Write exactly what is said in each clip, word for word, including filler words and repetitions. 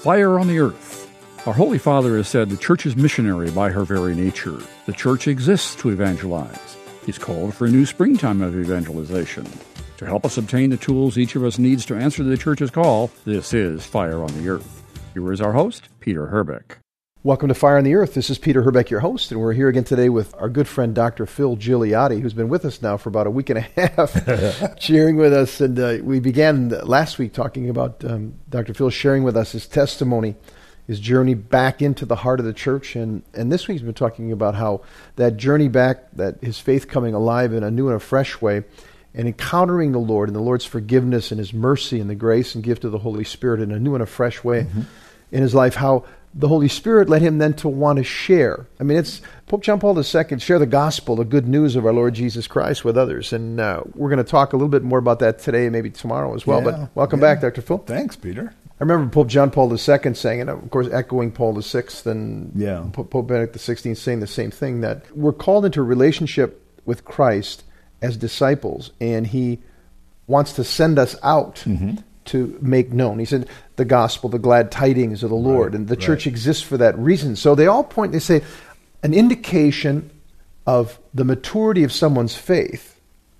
Fire on the Earth. Our Holy Father has said the Church is missionary by her very nature. The Church exists to evangelize. He's called for a new springtime of evangelization. To help us obtain the tools each of us needs to answer the Church's call, this is Fire on the Earth. Here is our host, Peter Herbeck. Welcome to Fire on the Earth. This is Peter Herbeck, your host, and we're here again today with our good friend Doctor Phil Gigliotti, who's been with us now for about a week and a half, sharing with us. And uh, we began last week talking about um, Doctor Phil sharing with us his testimony, his journey back into the heart of the church. And, and this week he's been talking about how that journey back, that his faith coming alive in a new and a fresh way, and encountering the Lord and the Lord's forgiveness and His mercy and the grace and gift of the Holy Spirit in a new and a fresh way mm-hmm. in his life, how the Holy Spirit led him then to want to share. I mean, it's Pope John Paul the Second, share the gospel, the good news of our Lord Jesus Christ with others. And uh, we're going to talk a little bit more about that today, maybe tomorrow as well. Yeah, but welcome yeah. back, Doctor Phil. Thanks, Peter. I remember Pope John Paul the Second saying, and of course echoing Paul the Sixth and yeah. Pope Benedict the Sixteenth saying the same thing, that we're called into a relationship with Christ as disciples, and He wants to send us out mm-hmm. to make known. He said, the gospel, the glad tidings of the Lord, right, and the right. church exists for that reason. So they all point, they say, an indication of the maturity of someone's faith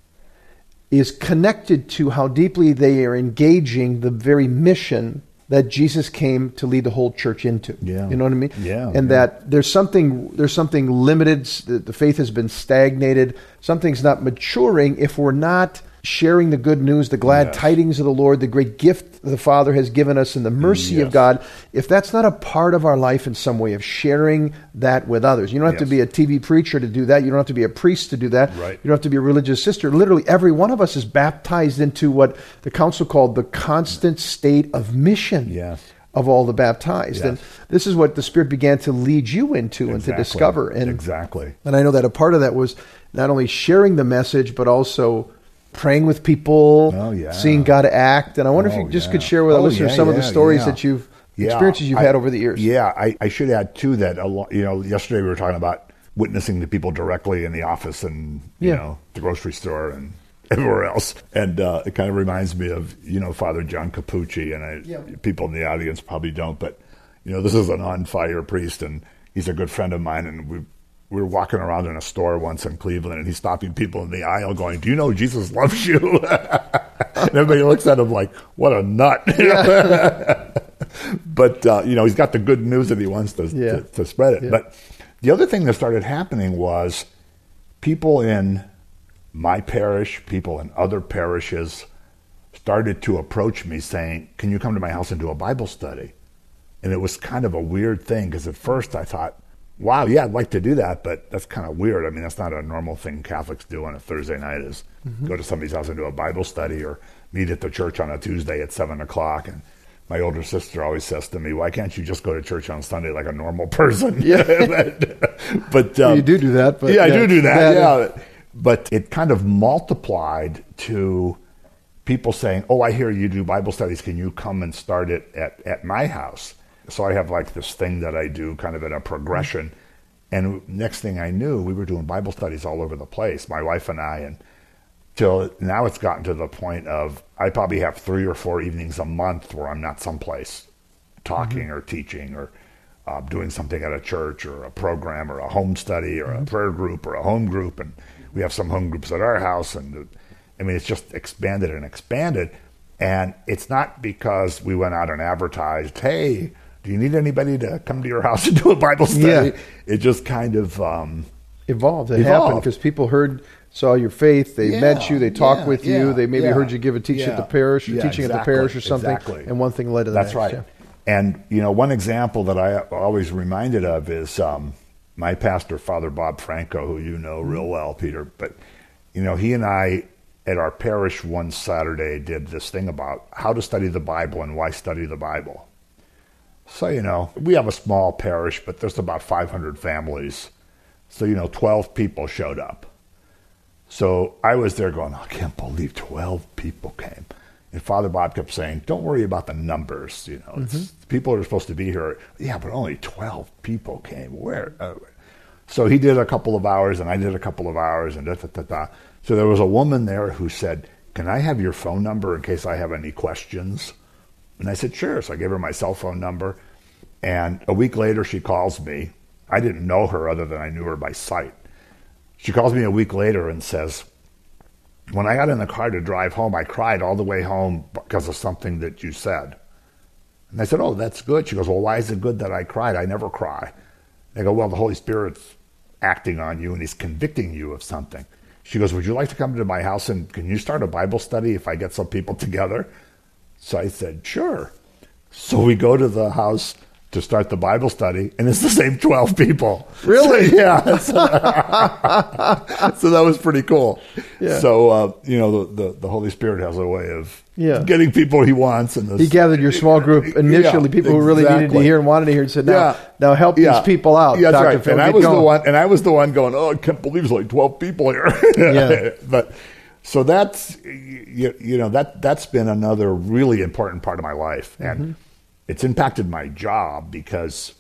is connected to how deeply they are engaging the very mission that Jesus came to lead the whole church into. Yeah. You know what I mean? Yeah. And yeah. that there's something there's something limited, the faith has been stagnated, something's not maturing if we're not sharing the good news, the glad yes. tidings of the Lord, the great gift the Father has given us, and the mercy yes. of God. If that's not a part of our life in some way, of sharing that with others. You don't have yes. to be a T V preacher to do that. You don't have to be a priest to do that. Right. You don't have to be a religious sister. Literally, every one of us is baptized into what the council called the constant state of mission yes. of all the baptized. Yes. And this is what the Spirit began to lead you into exactly. and to discover. And, exactly. And I know that a part of that was not only sharing the message, but also praying with people, oh, yeah. seeing God act. And I wonder oh, if you just yeah. could share with our oh, listeners yeah, some yeah, of the stories yeah. that you've, yeah. experiences you've I, had over the years. Yeah, I, I should add, too, that, a lot, you know, yesterday we were talking about witnessing to people directly in the office and, you yeah. know, the grocery store and everywhere else. And uh, it kind of reminds me of, you know, Father John Capucci, and I, yeah. people in the audience probably don't, but, you know, this is an on-fire priest, and he's a good friend of mine, and we We were walking around in a store once in Cleveland, and he's stopping people in the aisle going, do you know Jesus loves you? And everybody looks at him like, what a nut. Yeah. But, uh, you know, he's got the good news that he wants to, yeah. to, to spread it. Yeah. But the other thing that started happening was people in my parish, people in other parishes started to approach me saying, can you come to my house and do a Bible study? And it was kind of a weird thing, because at first I thought, wow, yeah, I'd like to do that, but that's kind of weird. I mean, that's not a normal thing Catholics do on a Thursday night, is mm-hmm. go to somebody's house and do a Bible study, or meet at the church on a Tuesday at seven o'clock. And my older sister always says to me, why can't you just go to church on Sunday like a normal person? Yeah. but um, well, you do do that. But yeah, yeah, I do do that, that yeah. Is... But it kind of multiplied to people saying, oh, I hear you do Bible studies. Can you come and start it at, at my house? So I have like this thing that I do kind of in a progression. Mm-hmm. And next thing I knew, we were doing Bible studies all over the place, my wife and I. And till now it's gotten to the point of I probably have three or four evenings a month where I'm not someplace talking mm-hmm. or teaching or uh, doing something at a church or a program or a home study or mm-hmm. a prayer group or a home group. And we have some home groups at our house. And I mean, it's just expanded and expanded. And it's not because we went out and advertised, hey, do you need anybody to come to your house and do a Bible study? Yeah. It just kind of um, evolved. It evolved. happened because people heard, saw your faith, they yeah, met you, they talked yeah, with yeah, you, they maybe yeah, heard you give a teaching yeah, at the parish or yeah, teaching exactly, at the parish or something, exactly. and one thing led to the That's next. right. Yeah. And, you know, one example that I always reminded of is um, my pastor, Father Bob Franco, who you know real well, Peter. But, you know, he and I at our parish one Saturday did this thing about how to study the Bible and why study the Bible. So, you know, we have a small parish, but there's about five hundred families. So, you know, twelve people showed up. So I was there going, I can't believe twelve people came. And Father Bob kept saying, don't worry about the numbers. You know, it's, mm-hmm. people are supposed to be here. Yeah, but only twelve people came. Where? Uh, so he did a couple of hours, and I did a couple of hours, and da, da, da, da. So there was a woman there who said, can I have your phone number in case I have any questions? And I said, sure. So I gave her my cell phone number. And a week later, she calls me. I didn't know her other than I knew her by sight. She calls me a week later and says, when I got in the car to drive home, I cried all the way home because of something that you said. And I said, oh, that's good. She goes, well, why is it good that I cried? I never cry. I go, well, the Holy Spirit's acting on you and he's convicting you of something. She goes, would you like to come to my house and can you start a Bible study if I get some people together? So I said, sure. So we go to the house to start the Bible study, and it's the same twelve people. Really? So, yeah. So, so that was pretty cool. Yeah. So, uh, you know, the, the, the Holy Spirit has a way of yeah. getting people he wants. And he gathered your small group initially, yeah, people who really exactly. needed to hear and wanted to hear, and said, now, yeah. now help yeah. these people out, yeah, Doctor right. Phil. And I get was going. the one, and I was the one going, oh, I can't believe there's like twelve people here. Yeah. But so that's, you, you know, that, that's been another really important part of my life. And mm-hmm. it's impacted my job because,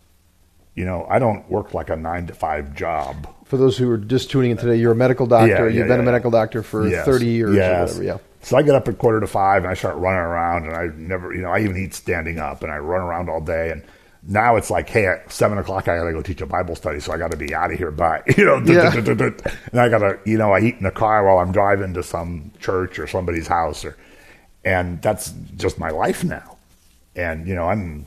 you know, I don't work like a nine to five job. For those who are just tuning in today, you're a medical doctor. Yeah, yeah, You've yeah, been a yeah. medical doctor for yes. thirty years yes. or whatever. Yeah. So I get up at quarter to five and I start running around, and I never, you know, I even eat standing up, and I run around all day. And now it's like, hey, at seven o'clock I got to go teach a Bible study, so I got to be out of here by, you know, Yeah. and I got to, you know, I eat in the car while I'm driving to some church or somebody's house, or, and that's just my life now. And you know, I'm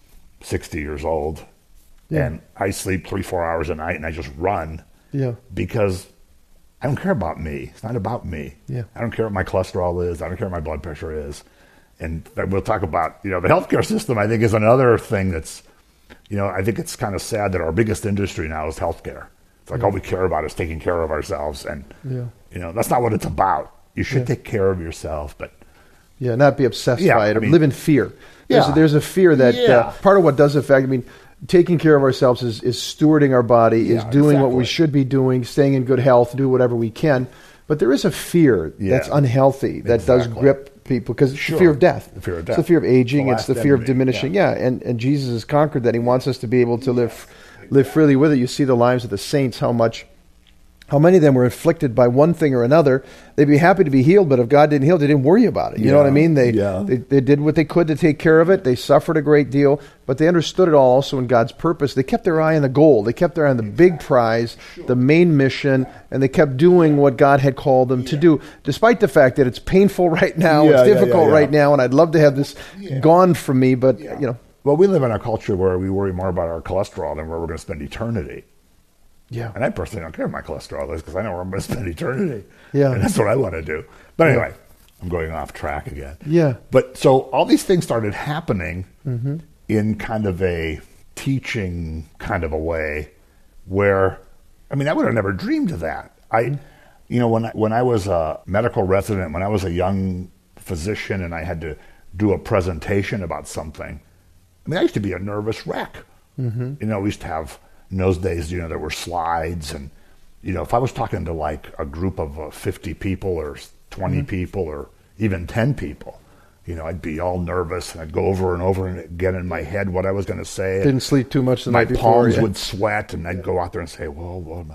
sixty years old. Yeah. And I sleep three, four hours a night, and I just run. Yeah. Because I don't care about me. It's not about me. Yeah. I don't care what my cholesterol is. I don't care what my blood pressure is. And we'll talk about, you know, the healthcare system, I think, is another thing that's, you know, I think it's kind of sad that our biggest industry now is healthcare. It's like yeah. all we care about is taking care of ourselves. And, yeah. you know, that's not what it's about. You should Yeah. take care of yourself, but. Yeah, not be obsessed Yeah, by it or I mean- live in fear. Yeah. There's, a, there's a fear that Yeah. uh, part of what does affect, I mean, taking care of ourselves is, is stewarding our body, is Yeah, doing what we exactly. should be doing, staying in good health, do whatever we can. But there is a fear Yeah. that's unhealthy that does Exactly. grip people because it's Sure. the fear of death. The fear of It's death. the fear of aging. The It's the last fear of enemy. diminishing. Yeah. Yeah, and, and Jesus has conquered that. He wants us to be able to live live freely with it. You see the lives of the saints, how much, how many of them were afflicted by one thing or another. They'd be happy to be healed, but if God didn't heal, they didn't worry about it. You know what I Yeah. mean? They, Yeah. they they did what they could to take care of it. They suffered a great deal, but they understood it all also in God's purpose. They kept their eye on the goal. They kept their eye on the big prize, the main mission, and they kept doing what God had called them to do, despite the fact that it's painful right now, Yeah, it's yeah, difficult yeah, yeah. right now, and I'd love to have this Yeah. gone from me, but, Yeah. you know. Well, we live in a culture where we worry more about our cholesterol than where we're going to spend eternity. Yeah. And I personally don't care what my cholesterol is because I know where I'm going to spend eternity. Yeah. And that's what I want to do. But anyway, I'm going off track again. Yeah. But so all these things started happening Mm-hmm. in kind of a teaching kind of a way where, I mean, I would have never dreamed of that. I, you know, when I, when I was a medical resident, when I was a young physician and I had to do a presentation about something, I mean, I used to be a nervous wreck. Mm-hmm. You know, we used to have, in those days, you know, there were slides and, you know, if I was talking to like a group of uh, fifty people or twenty mm-hmm. people or even ten people, you know, I'd be all nervous and I'd go over and over and get in my head what I was going to say. Didn't sleep too much the My night before. palms yeah. would sweat and I'd go out there and say, well, well,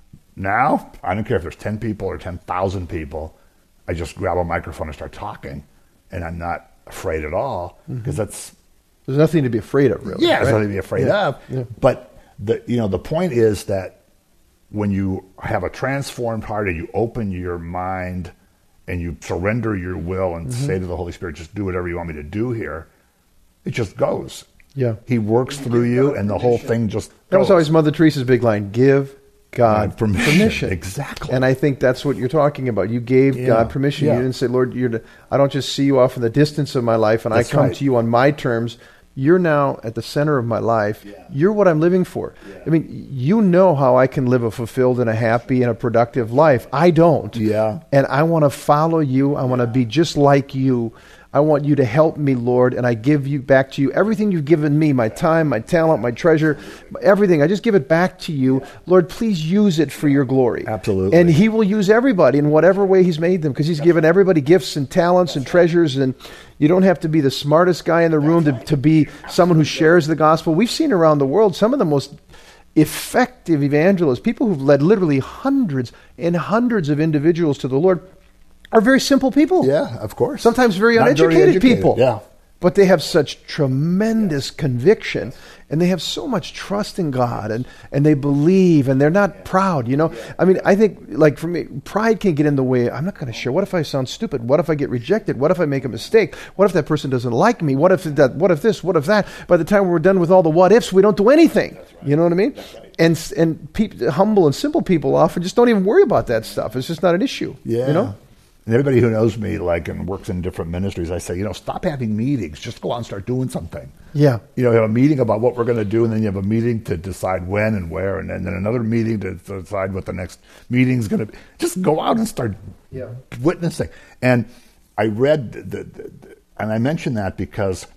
now I don't care if there's ten people or ten thousand people. I just grab a microphone and start talking and I'm not afraid at all because mm-hmm. that's, There's nothing to be afraid of, really. yeah, there's right? nothing to be afraid Yeah. of. Yeah. But the you know the point is that when you have a transformed heart and you open your mind and you surrender your will and Mm-hmm. say to the Holy Spirit, just do whatever you want me to do here, it just goes. Yeah. He works through you and the whole thing just goes. That was always Mother Teresa's big line, give God Yeah, permission. permission. Exactly. And I think that's what you're talking about. You gave Yeah. God permission. Yeah. You didn't say, Lord, you're the, I don't just see you off in the distance of my life and That's I come right. to you on my terms. You're now at the center of my life. Yeah. You're what I'm living for. Yeah. I mean, you know how I can live a fulfilled and a happy and a productive life. I don't. Yeah. And I want to follow you. I want to be just like you. I want you to help me, Lord, and I give you back to you everything you've given me, my time, my talent, my treasure, everything. I just give it back to you. Lord, please use it for your glory. Absolutely. And he will use everybody in whatever way he's made them because he's given everybody gifts and talents and treasures, and you don't have to be the smartest guy in the room to, to be someone who shares the gospel. We've seen around the world some of the most effective evangelists, people who've led literally hundreds and hundreds of individuals to the Lord, are very simple people. Yeah, of course. Sometimes very Not uneducated educated. people. Yeah. but they have such tremendous conviction, and they have so much trust in God, and, and they believe, and they're not proud, you know. I mean, I think, like for me, pride can get in the way. I'm not going to share. What if I sound stupid? What if I get rejected? What if I make a mistake? What if that person doesn't like me? What if that? What if this? What if that? By the time we're done with all the what ifs, we don't do anything. You know what I mean? And and pe- humble and simple people often just don't even worry about that stuff. It's just not an issue. Yeah. You know? And everybody who knows me, like, and works in different ministries, I say, you know, stop having meetings. Just go out and start doing something. Yeah. You know, you have a meeting about what we're going to do, and then you have a meeting to decide when and where, and then, then another meeting to decide what the next meeting's going to be. Just go out and start yeah. witnessing. And I read, the, the, the, and I mentioned that because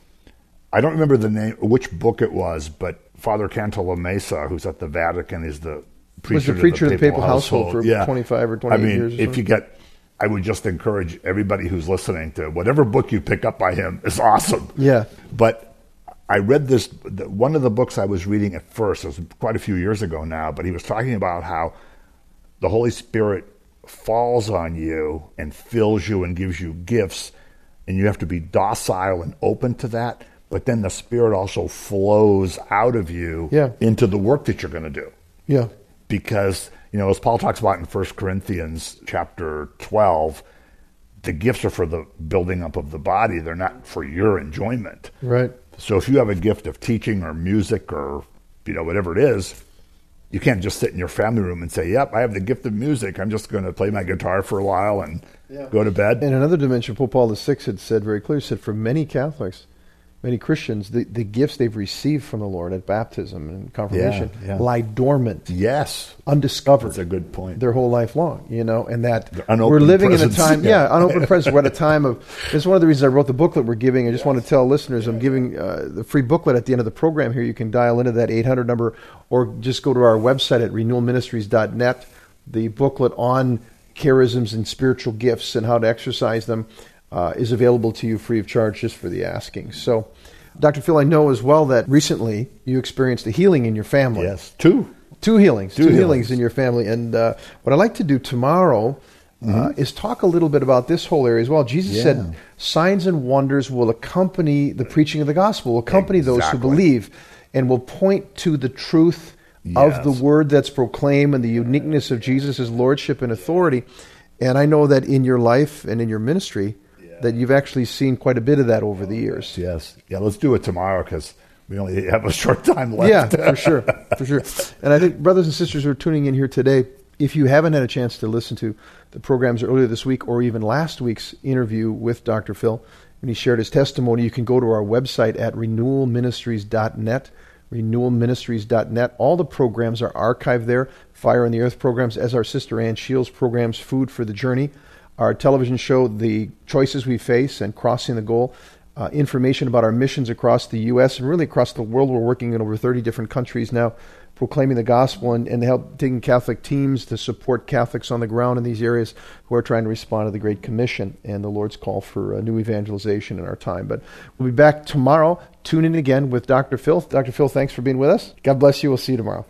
I don't remember the name, which book it was, but Father Cantalamessa, who's at the Vatican, is the preacher, was the preacher of the Papal, of the Papal household, household for yeah. twenty-five or twenty-eight I mean, years. Or if you get, I would just encourage everybody who's listening to whatever book you pick up by him is awesome. Yeah. But I read this, one of the books I was reading at first, it was quite a few years ago now, but he was talking about how the Holy Spirit falls on you and fills you and gives you gifts, and you have to be docile and open to that. But then the Spirit also flows out of you yeah. into the work that you're going to do. Yeah. Because, you know, as Paul talks about in First Corinthians chapter twelve, the gifts are for the building up of the body. They're not for your enjoyment. Right. So if you have a gift of teaching or music or, you know, whatever it is, you can't just sit in your family room and say, yep, I have the gift of music. I'm just going to play my guitar for a while and yeah. go to bed. In another dimension, Pope Paul the Sixth had said very clearly, said for many Catholics, many Christians, the, the gifts they've received from the Lord at baptism and confirmation yeah, yeah. lie dormant. Yes. Undiscovered. That's a good point. Their whole life long, you know, and that we're living presence. in a time, yeah, yeah unopened presence. We're at a time of, this is one of the reasons I wrote the booklet we're giving. I just yes. want to tell listeners, I'm giving uh, the free booklet at the end of the program here. You can dial into that eight hundred number or just go to our website at renewal ministries dot net. The booklet on charisms and spiritual gifts and how to exercise them Uh, is available to you free of charge just for the asking. So, Doctor Phil, I know as well that recently you experienced a healing in your family. Yes, two. Two healings. Two, two healings. healings in your family. And uh, what I'd like to do tomorrow uh, mm-hmm. is talk a little bit about this whole area as well. Jesus yeah. said signs and wonders will accompany the preaching of the gospel, will accompany exactly. those who believe, and will point to the truth yes. of the word that's proclaimed and the uniqueness of Jesus' lordship and authority. And I know that in your life and in your ministry, that you've actually seen quite a bit of that over the years. Yes. Yeah, let's do it tomorrow because we only have a short time left. Yeah, for sure. For sure. And I think brothers and sisters who are tuning in here today, if you haven't had a chance to listen to the programs earlier this week or even last week's interview with Doctor Phil, when he shared his testimony, you can go to our website at renewal ministries dot net, renewal ministries dot net. All the programs are archived there. Fire on the Earth programs, as our sister Ann Shields programs, Food for the Journey. Our television show, The Choices We Face and Crossing the Goal, uh, information about our missions across the U S and really across the world. We're working in over thirty different countries now, proclaiming the gospel and, and help taking Catholic teams to support Catholics on the ground in these areas who are trying to respond to the Great Commission and the Lord's call for uh, new evangelization in our time. But we'll be back tomorrow. Tune in again with Doctor Phil. Doctor Phil, thanks for being with us. God bless you. We'll see you tomorrow.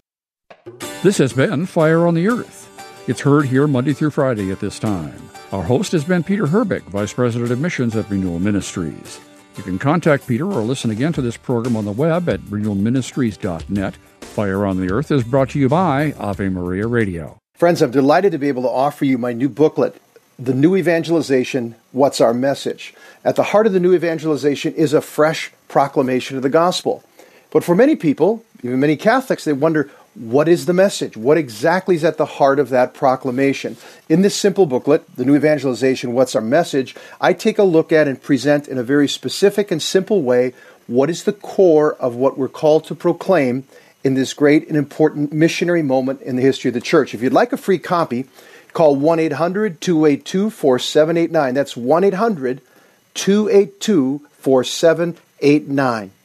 This has been Fire on the Earth. It's heard here Monday through Friday at this time. Our host has been Peter Herbeck, Vice President of Missions at Renewal Ministries. You can contact Peter or listen again to this program on the web at renewal ministries dot net. Fire on the Earth is brought to you by Ave Maria Radio. Friends, I'm delighted to be able to offer you my new booklet, The New Evangelization, What's Our Message? At the heart of the new evangelization is a fresh proclamation of the gospel. But for many people, even many Catholics, they wonder, what is the message? What exactly is at the heart of that proclamation? In this simple booklet, The New Evangelization, What's Our Message?, I take a look at and present in a very specific and simple way what is the core of what we're called to proclaim in this great and important missionary moment in the history of the Church. If you'd like a free copy, call one eight hundred two eight two four seven eight nine. That's one eight hundred two eight two four seven eight nine.